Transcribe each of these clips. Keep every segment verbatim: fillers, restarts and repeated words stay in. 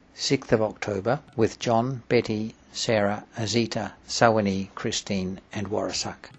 sixth of October, with John, Betty, Sarah, Azita, Sawini, Christine and Warasak.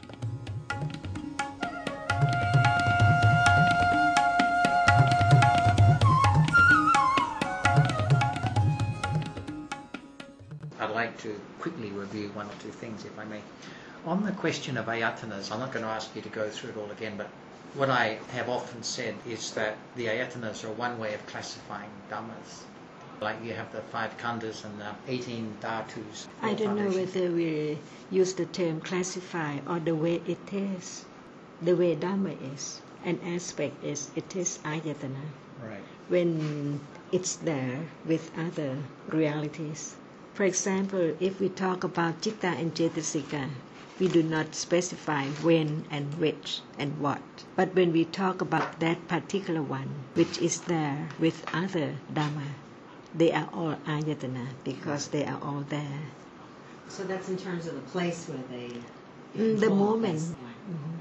I'd like to quickly review one or two things, if I may. On the question of ayatanas, I'm not going to ask you to go through it all again, but what I have often said is that the ayatanas are one way of classifying dhammas. Like you have the five khandas and the eighteen dhatus. I don't know whether we use the term classify or the way it is. The way dhamma is. An aspect is it is ayatana. Right. When it's there with other realities. For example, if we talk about citta and cetasika, we do not specify when and which and what. But when we talk about that particular one, which is there with other dhamma, they are all ayatana because they are all there. So that's in terms of the place where they... Mm, the moment. Mm-hmm.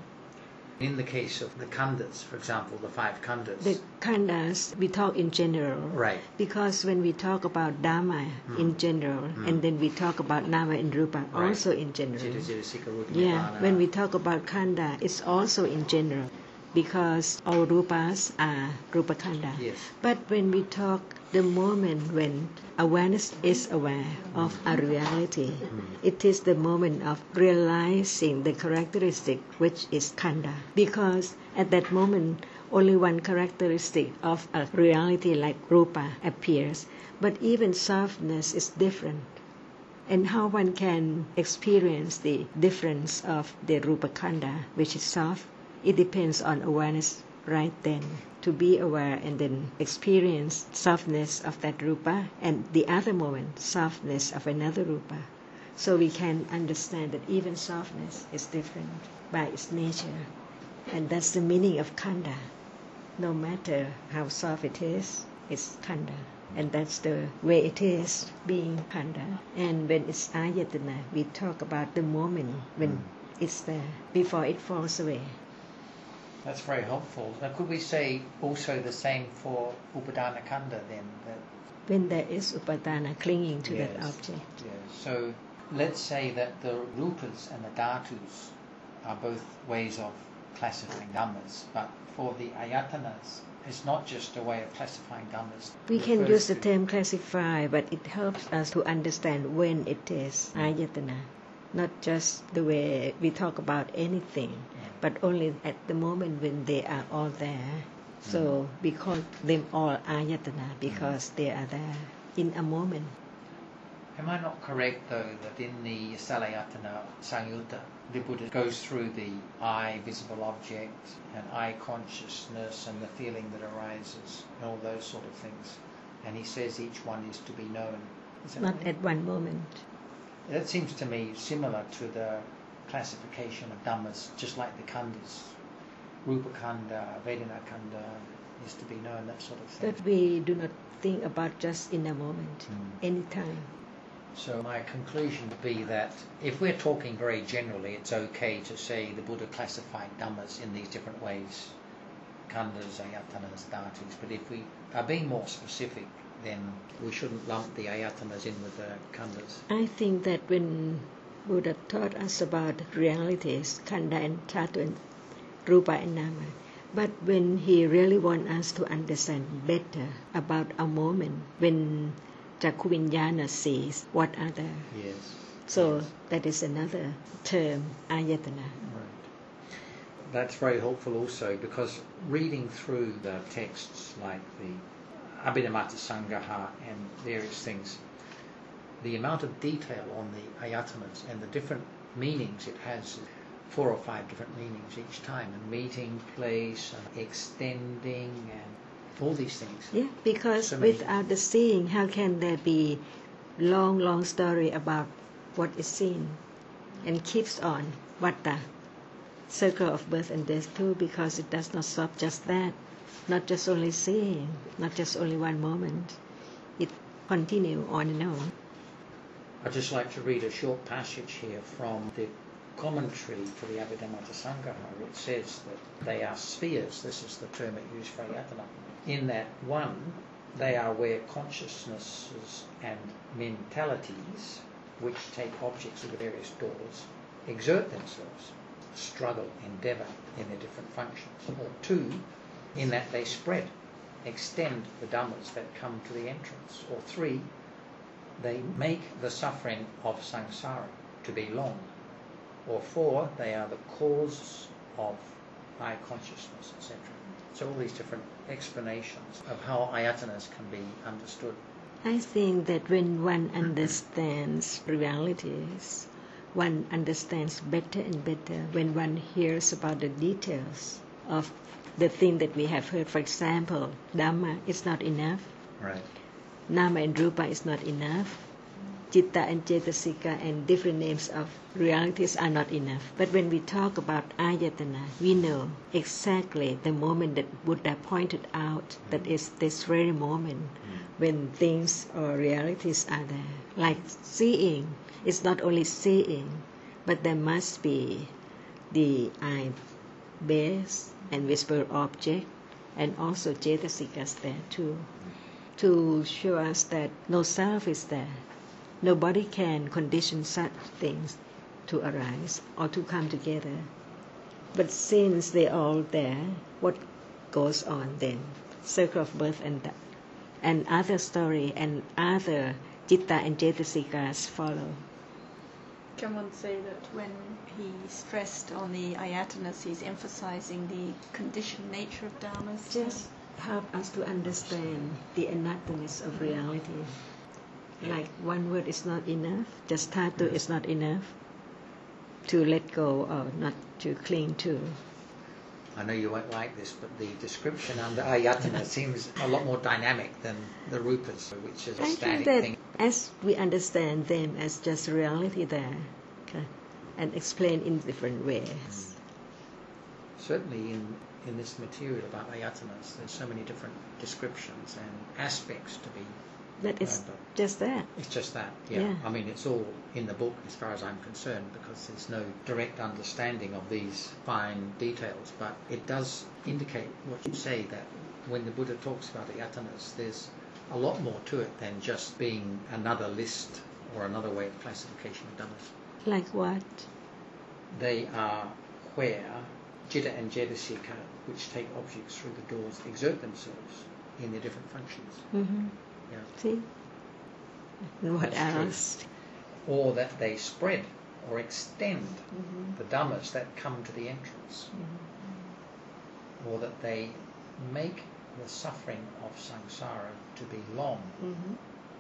In the case of the khandas, for example, the five khandas. The khandas, we talk in general. Right. Because when we talk about dhamma mm. in general, mm. and then we talk about nama and rupa right. also in general. Yeah, when we talk about khanda, it's also in general. Because all rupas are rupa khanda. Yes. But when we talk the moment when awareness is aware of a reality, mm. it is the moment of realizing the characteristic which is khanda. Because at that moment, only one characteristic of a reality like rupa appears. But even softness is different. And how one can experience the difference of the rupa khanda, which is soft, it depends on awareness right then. To be aware and then experience softness of that rupa, and the other moment, softness of another rupa. So we can understand that even softness is different by its nature. And that's the meaning of khanda. No matter how soft it is, it's khanda. And that's the way it is, being khanda. And when it's ayatana, we talk about the moment when mm. it's there, before it falls away. That's very helpful. Now, could we say also the same for upadana khanda then? That when there is upadana clinging to yes, that object. Yes. So let's say that the rupas and the dhatus are both ways of classifying dhammas, but for the ayatanas, it's not just a way of classifying dhammas. We can use the term classify, but it helps us to understand when it is ayatana. Not just the way we talk about anything, yeah. but only at the moment when they are all there. Mm. So we call them all ayatana because mm. they are there in a moment. Am I not correct though that in the Salayatana Samyutta, the Buddha goes through the eye, visible object, and eye consciousness and the feeling that arises, and all those sort of things. And he says each one is to be known. Is that not right? At one moment. That seems to me similar to the classification of dhammas, just like the khandas. Rupa khanda, Vedana khanda is to be known, that sort of thing. That we do not think about just in a moment, mm. anytime. So my conclusion would be that if we're talking very generally, it's okay to say the Buddha classified dhammas in these different ways, khandas, ayatanas, dhatus. But if we are being more specific, then we shouldn't lump the ayatanas in with the khandas. I think that when Buddha taught us about realities, khanda and dhatu and rupa and nama, but when he really wants us to understand better about a moment when Chakku Viññāṇa sees what are there. Yes. So yes. that is another term, ayatana. Right. That's very helpful also, because reading through the texts like the Abhidhamma Sanghaha and various things, the amount of detail on the ayatanas and the different meanings it has, four or five different meanings each time, and meeting place and extending and all these things. Yeah, because so without the seeing, how can there be long, long story about what is seen? And keeps on, vata, circle of birth and death too, because it does not stop just that. Not just only seeing, not just only one moment. It continues on and on. I'd just like to read a short passage here from the commentary to the Abhidhamma Sanghaha. It says that they are spheres. This is the term it used for ayatana. In that one They are where consciousnesses and mentalities, which take objects of the various doors, exert themselves, struggle, endeavour in their different functions. Or two, in that they spread, extend the dhammas that come to the entrance. Or three, they make the suffering of samsara to be long. Or four, they are the cause of I consciousness, et cetera. So all these different explanations of how ayatanas can be understood. I think that when one understands realities, one understands better and better when one hears about the details of the thing that we have heard. For example, Dhamma is not enough. Right. Nama and Rupa is not enough. Citta and Cetasika and different names of realities are not enough. But when we talk about ayatana, we know exactly the moment that Buddha pointed out, that is this very moment when things or realities are there. Like seeing, it's not only seeing, but there must be the eye base and visible object, and also Cetasikas there too, to show us that no self is there. Nobody can condition such things to arise or to come together. But since they're all there, what goes on then? Circle of birth and death, and other story and other citta and cetasikas follow. Can one say that when he stressed on the ayatanas, he's emphasizing the conditioned nature of dharmas? Just help us to understand the anatomies of reality. Like one word is not enough, just dhatu is not enough to let go or not to cling to. I know you won't like this, but the description under ayatana seems a lot more dynamic than the rupas, which is a I static think that thing. as we understand them as just reality there, okay, and explain in different ways. Certainly in, in this material about ayatanas, there's so many different descriptions and aspects to be That is learned of. just that. It's just that, yeah. Yeah. I mean, it's all in the book as far as I'm concerned, because there's no direct understanding of these fine details, but it does indicate what you say, that when the Buddha talks about ayatanas, there's a lot more to it than just being another list or another way of classification of dhammas. Like what? They are where citta and cetasika, which take objects through the doors, exert themselves in their different functions. Mm-hmm. Yeah. See? And what That's true. else? Or that they spread or extend Mm-hmm. the dhammas that come to the entrance. Mm-hmm. Or that they make the suffering of samsara to be long. Mm-hmm.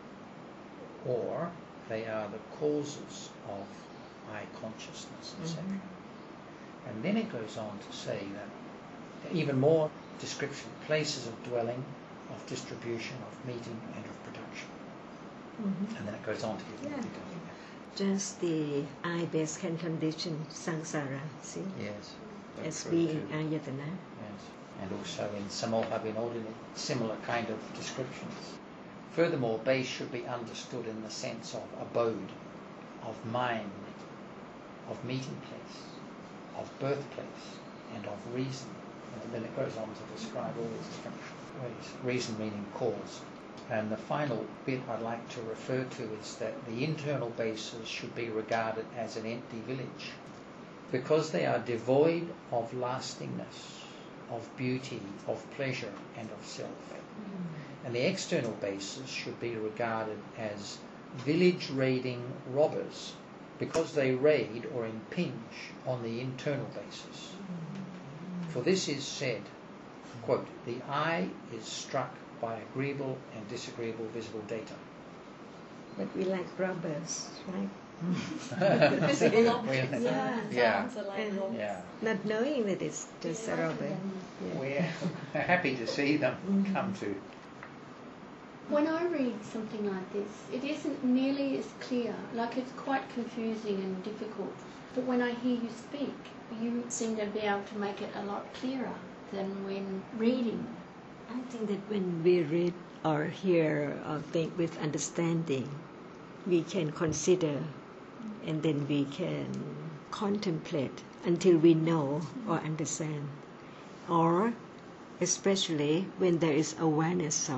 Or they are the causes of I consciousness, et cetera. Mm-hmm. And then it goes on to say that even more description, places of dwelling, of distribution, of meeting, and of production. Mm-hmm. And then it goes on to give more Yeah. detail. Just the eye base can condition samsara, see? Yes. As That's true being too. ayatana. Yes. And also in Samoha Vinodini, similar kind of descriptions. Furthermore, base should be understood in the sense of abode, of mind, of meeting place, of birthplace, and of reason. And then it goes on to describe all these different ways. Reason meaning cause. And the final bit I'd like to refer to is that the internal bases should be regarded as an empty village, because they are devoid of lastingness, of beauty, of pleasure, and of self. Mm. And the external bases should be regarded as village-raiding robbers, because they raid or impinge on the internal bases. Mm. For this is said, quote, the eye is struck by agreeable and disagreeable visible data. But we like robbers, right? Visible objects. Really? Yeah. Yeah. Sounds like Yeah. robots. Yeah. Not knowing that it's just a robber. Yeah. We're happy to see them Mhm. come to. When I read something like this, it isn't nearly as clear, like it's quite confusing and difficult. But when I hear you speak, you seem to be able to make it a lot clearer than when reading. I think that when we read or hear or think with understanding, we can consider and then we can contemplate until we know or understand. Or especially when there is awareness of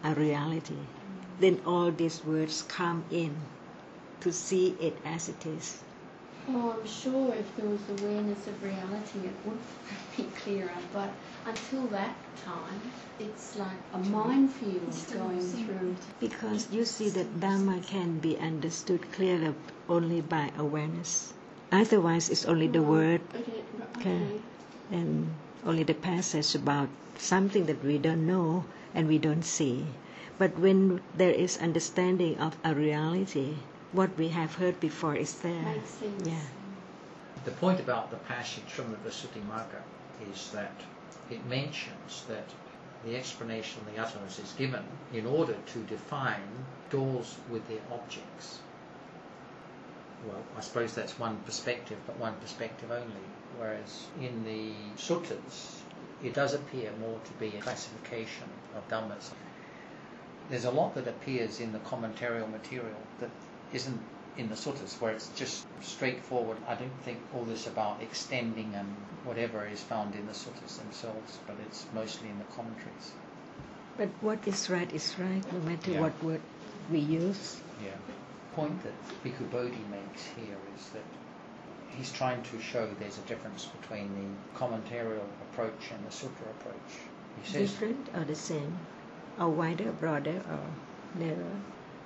a reality, then all these words come in to see it as it is. Oh, I'm sure if there was awareness of reality, it would be clearer. But until that time, it's like a minefield going through. Because you see that Dharma can be understood clearly only by awareness. Otherwise, it's only the word Okay. okay, okay. and only the passage about something that we don't know and we don't see. But when there is understanding of a reality, what we have heard before is there. Makes sense. Yeah. The point about the passage from the Visuddhimagga is that it mentions that the explanation of the Ayatanas is given in order to define doors with their objects. Well, I suppose that's one perspective, but one perspective only. Whereas in the suttas, it does appear more to be a classification of dhammas. There's a lot that appears in the commentarial material that isn't in the suttas, where it's just straightforward. I don't think all this about extending and whatever is found in the suttas themselves, but it's mostly in the commentaries. But what is right is right, no matter Yeah. what word we use. Yeah. The point that Bhikkhu Bodhi makes here is that he's trying to show there's a difference between the commentarial approach and the sutra approach. He says Different or the same? Or wider, broader, or narrower?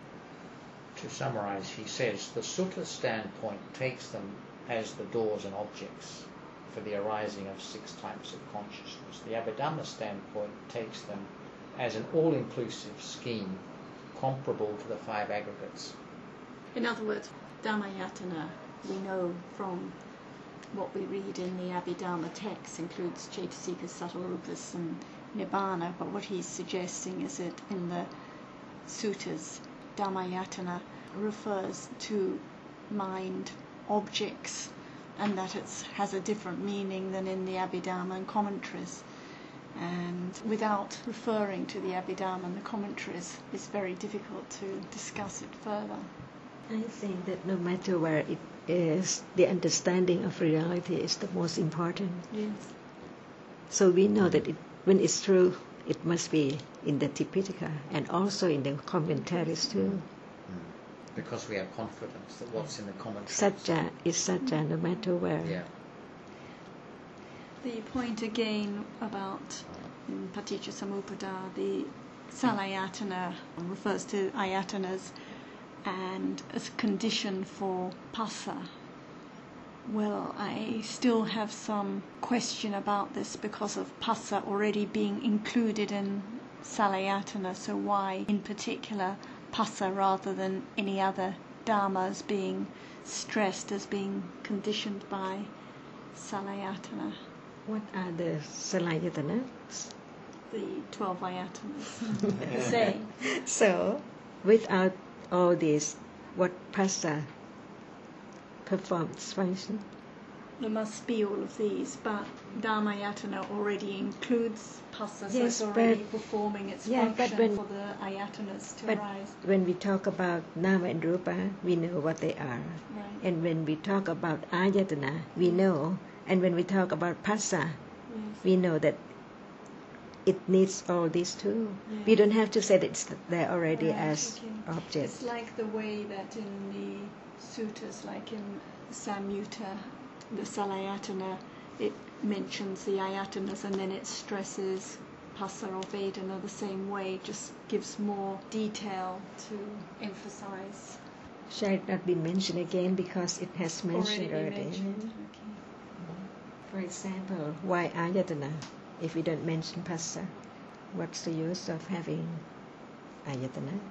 To summarize, he says the sutta standpoint takes them as the doors and objects for the arising of six types of consciousness. The Abhidhamma standpoint takes them as an all-inclusive scheme comparable to the five aggregates. In other words, Dhammayatana, we know from what we read in the Abhidhamma text, includes Cetasikas, Subtle Rupas and Nibbana, but what he's suggesting is that in the suttas, Dhammayatana refers to mind objects, and that it has a different meaning than in the Abhidhamma and commentaries. And without referring to the Abhidhamma and the commentaries, it's very difficult to discuss it further. I think that no matter where it is, the understanding of reality is the most important. Yes. So we know that it, when it's true, it must be in the Tipitaka and also in the commentaries too. Because we have confidence that what's in the commentaries. Satya is Satya no matter where. Yeah. The point again about in Paticca Samuppada, the Salayatana refers to ayatanas and as a condition for passa. Well, I still have some question about this because of passa already being included in Salayatana, so why in particular passa rather than any other dharmas being stressed as being conditioned by Salayatana? What are the Salayatanas? The twelve ayatanas. The same. So, without all this, what passa performs function? There must be all of these, but Dhammayatana already includes passa, so Yes, it's already but- performing its yeah, but function when- for the ayatanas to But arise. when we talk about nama and rupa, we know what they are. Right. And when we talk about ayatana, we know. And when we talk about passa, Yes. we know that it needs all these too. Yeah. We don't have to say that it's there already Right, as okay. object. It's like the way that in the suttas, like in Samyutta, the Salayatana, it mentions the ayatanas and then it stresses passa or vedana the same way, just gives more detail to emphasize. Shall it not be mentioned again because it has mentioned already already? been mentioned. Okay. For example, why ayatana? If we don't mention passa, what's the use of having ayatana?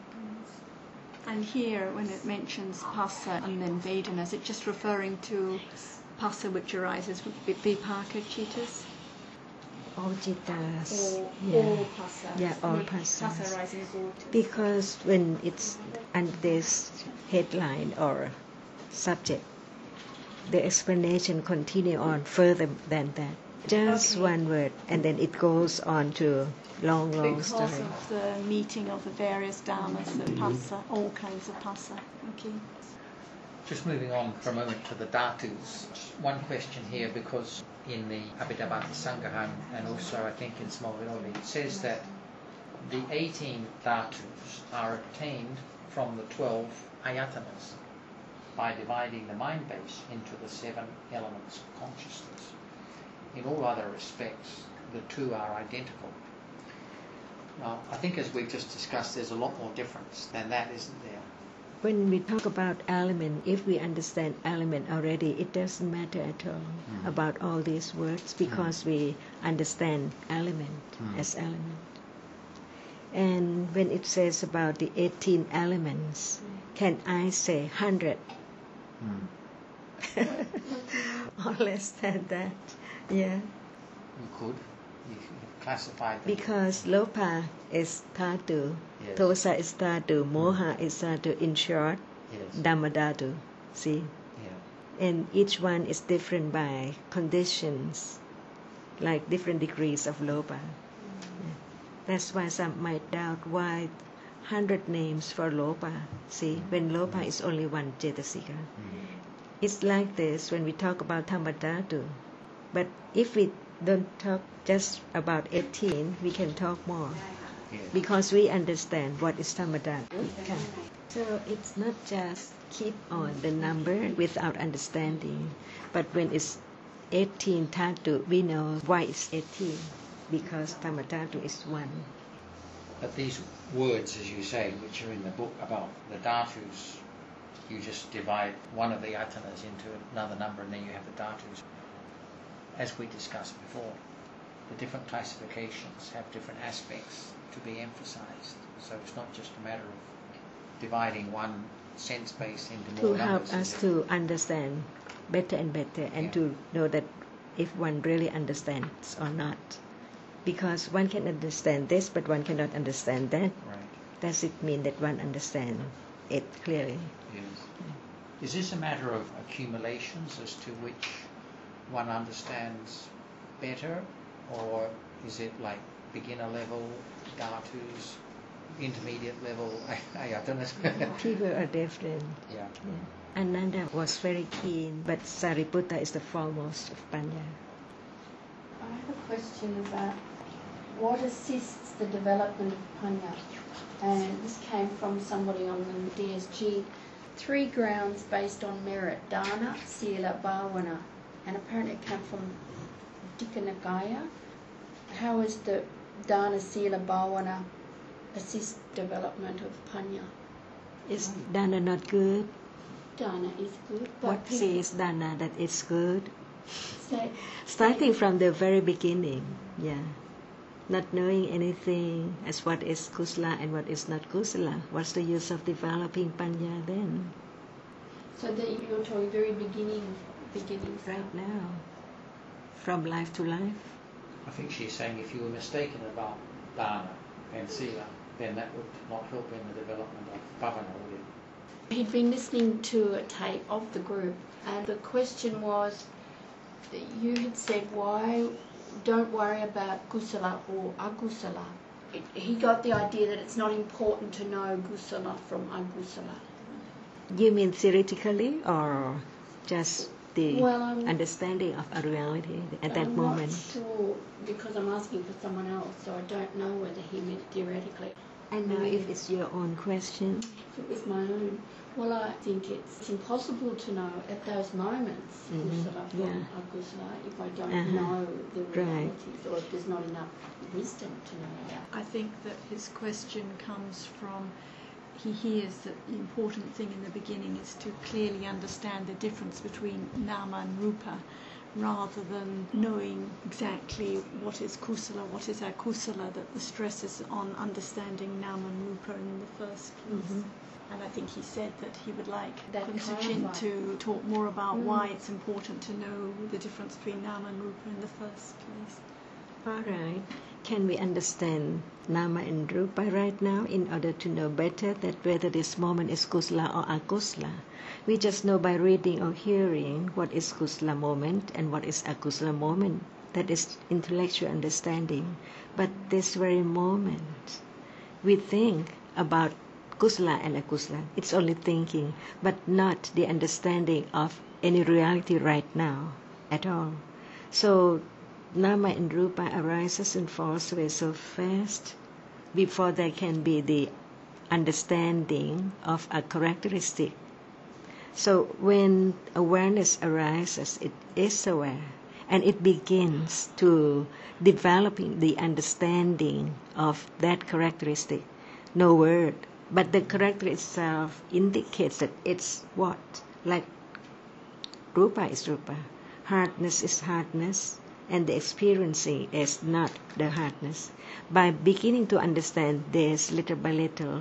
And here, when it mentions passa and then vedanas, it's just referring to passa which arises with vi- vipaka citas, All jittas. or yeah. all passa. Yeah, all with passas. Passa arising as all citas. Because when it's under this headline or subject, the explanation continue on further than that. Just Okay. one word, and then it goes on to long, long Because story. of the meeting of the various dharmas, the passa, all kinds of passa. Okay. Just moving on for a moment to the dhatus. One question here, because in the Abhidhamma Sangaha and also I think in Small Vinoli, it says that the eighteen dhatus are obtained from the twelve ayatanas by dividing the mind base into the seven elements of consciousness. In all other respects, the two are identical. Now, I think as we've just discussed, there's a lot more difference than that, isn't there? When we talk about element, if we understand element already, it doesn't matter at all Mm. about all these words because we understand element Mm. as element. And when it says about the eighteen elements, can I say hundred Mm. or less than that? Yeah, You could. You could classify them. because lopa is dhatu, Yes. dosa is dhatu, moha is dhatu. In short, Yes. dhamma dhatu. See, Yeah. and each one is different by conditions, like different degrees of lopa. Yeah. That's why some might doubt why hundred names for lopa. See, when lopa is only one cetasika. Mm. It's like this when we talk about dhamma dhatu. But if we don't talk just about eighteen, we can talk more Yes. because we understand what is dhamma dhatu. Okay. So it's not just keep on the number without understanding, but when it's eighteen dhatu, we know why it's eighteen, because dhamma dhatu is one. But these words, as you say, which are in the book about the dhatus, you just divide one of the ayatanas into another number and then you have the dhatus. As we discussed before, the different classifications have different aspects to be emphasized. So it's not just a matter of dividing one sense base into To more help numbers. us is it? to understand better and better, and Yeah. to know that if one really understands or not. Because one can understand this, but one cannot understand that. Right. Does it mean that one understands it clearly? Yes. Is this a matter of accumulations as to which one understands better, or is it like beginner level dhatus, intermediate level? I, I don't know. People are different. Yeah. Yeah. Ananda was very keen, but Sariputta is the foremost of Panya. I have a question about what assists the development of Panya. And this came from somebody on the D S G. Three grounds based on merit: dana, sila, bhavana. And apparently it came from Dika Nikaya. How is the dana, sila, bhavana assist development of Panya? Is Dana not good? Dana is good, but What people says Dana that it's good? say, Starting from the very beginning, yeah. Not knowing anything as what is kusala and what is not kusala. What's the use of developing Panya then? so that you're talking very beginning, beginning Right now, from life to life. I think she's saying if you were mistaken about dana and sila, then that would not help in the development of bhavana, would it? He'd been listening to a tape of the group, and the question was, you had said, why don't worry about kusala or agusala. It, he got the idea that it's not important to know gusala from agusala. You mean theoretically or just the Well, I'm- understanding of a reality at that I'm moment? not sure, because I'm asking for someone else, so I don't know whether he meant theoretically. I know if it's your own question. If it was my own, well, I think it's, it's impossible to know at those moments Mhm, kusala from yeah. agusala if I don't Uh-huh. know the Right. realities, or if there's not enough wisdom to know that. I think that his question comes from he hears that the important thing in the beginning is to clearly understand the difference between nama and rupa, rather than knowing exactly what is kusala, what is akusala, that the stress is on understanding nama and rupa in the first place. Mhm. And I think he said that he would like That Kunsa clarify. Chin to talk more about Mm. why it's important to know the difference between nama and rupa in the first place. All right. Can we understand Nama and Rupa right now in order to know better that whether this moment is kusala or akusala? We just know by reading or hearing what is kusala moment and what is akusala moment. That is intellectual understanding. But this very moment, we think about kusala and akusala. It's only thinking, but not the understanding of any reality right now at all. So Nama and Rupa arises and falls away so fast before there can be the understanding of a characteristic. So when awareness arises, it is aware, and it begins to developing the understanding of that characteristic. No word, but the character itself indicates that it's what? Like rupa is rupa, hardness is hardness, and the experiencing is not the hardness. By beginning to understand this little by little,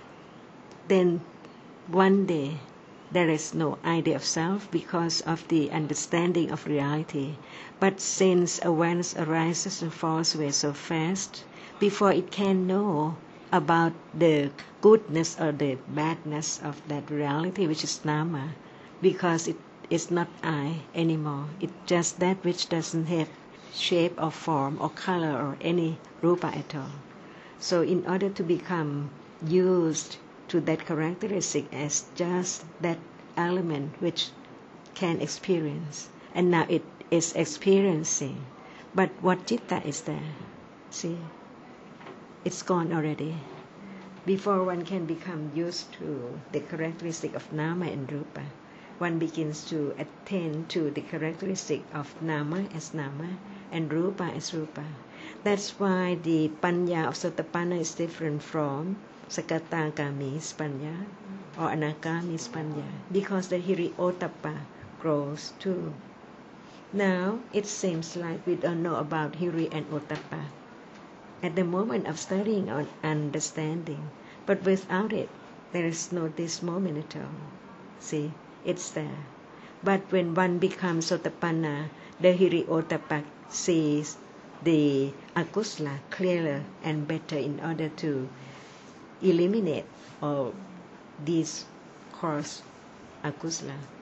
then one day there is no idea of self because of the understanding of reality. But since awareness arises and falls away so fast, before it can know about the goodness or the badness of that reality, which is nama, because it is not I anymore. It's just that which doesn't have shape or form or color or any rupa at all. So in order to become used to that characteristic as just that element which can experience, and now it is experiencing, but what citta is there? See, it's gone already. Before one can become used to the characteristic of nama and rupa, one begins to attend to the characteristic of nama as nama and rupa as rupa. That's why the panya of Sotapanna is different from Sakatagami's panya or Anagami's panya, because the Hiri-ottappa grows too. Now it seems like we don't know about Hiri and Ottappa at the moment of studying or understanding, but without it there is no this moment at all. See, it's there. But when one becomes Sotapanna, the Hiri-ottappa sees the akusala clearer and better in order to eliminate all these coarse akusala.